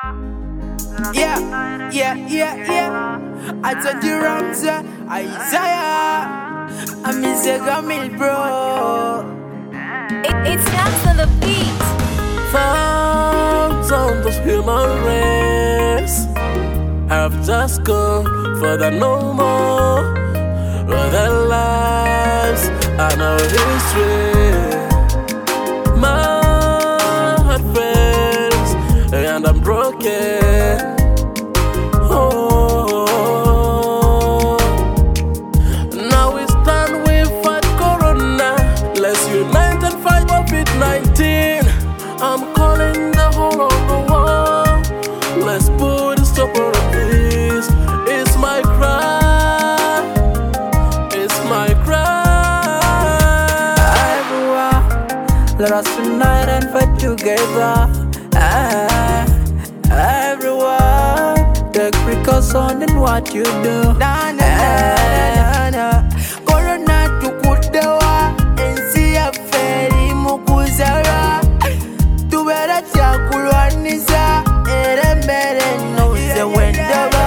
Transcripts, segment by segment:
Yeah. I turn the Ramza, Isaiah. I'm Mr. Gamil, bro. It's Snaps on the beat. Found on those human race have just gone further no more. With their lives and our history. My heart fails and I'm broken. Oh, now we stand, we fight Corona. Let's unite and fight COVID-19. I'm calling the whole of the world. Let's put a stop on this. It's my cry. It's my cry. Everyone, let us unite and fight together. Everyone, take precaution in what you do. Corona tukudewa, enzi ya feri mukuzara. Tubera chakulwaniza, erembere noze wendaba.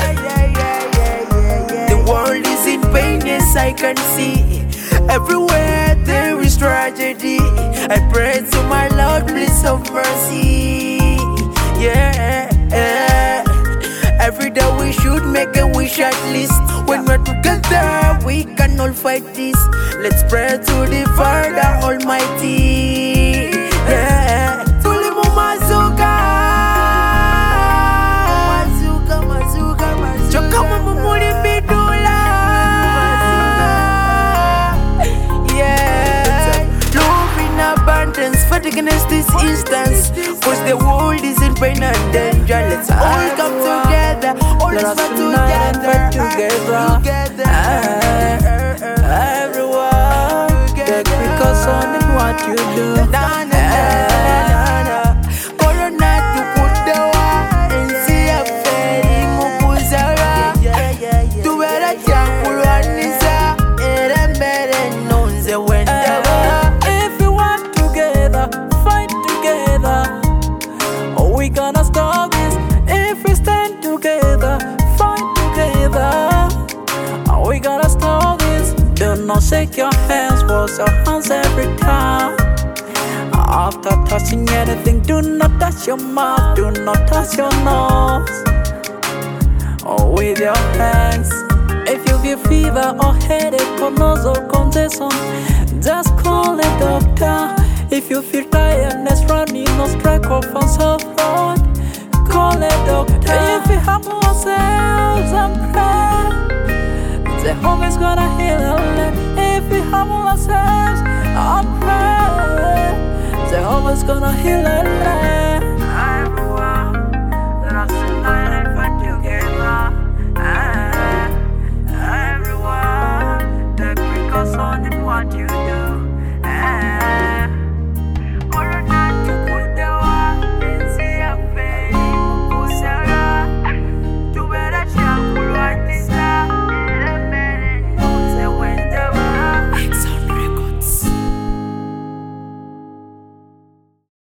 The world is in pain, yes I can see. Everywhere there is tragedy. I pray to my Lord, please have mercy. Yeah. Every day we should make a wish at least. When we're together, we can all fight this. Let's pray to the Father Almighty. Yeah. Tulimu mazuka. Chokama mumuli bidula. Yeah. Love in abundance, fight against this instance. Cause the world is in pain and danger. Let's all come together. All let's fight together. Everyone, take precaution in what you do. Corona tukudewa, enzi ya feri mukuzara. Tubera chakulwaniza, erembere nonze wendaba. If we work together, fight together, we gonna stop this. If we stand together, fight together, we gonna stop this. Do not shake your hands, wash your hands every time. After touching anything, do not touch your mouth, do not touch your nose. With your hands. If you feel fever or headache or nasal congestion, just call a doctor. If you feel tiredness, running or strike or from self-road, call a doctor. If we humble ourselves and pray, Jehovah's gonna heal our land. If we humble ourselves and pray, Jehovah's gonna heal our land.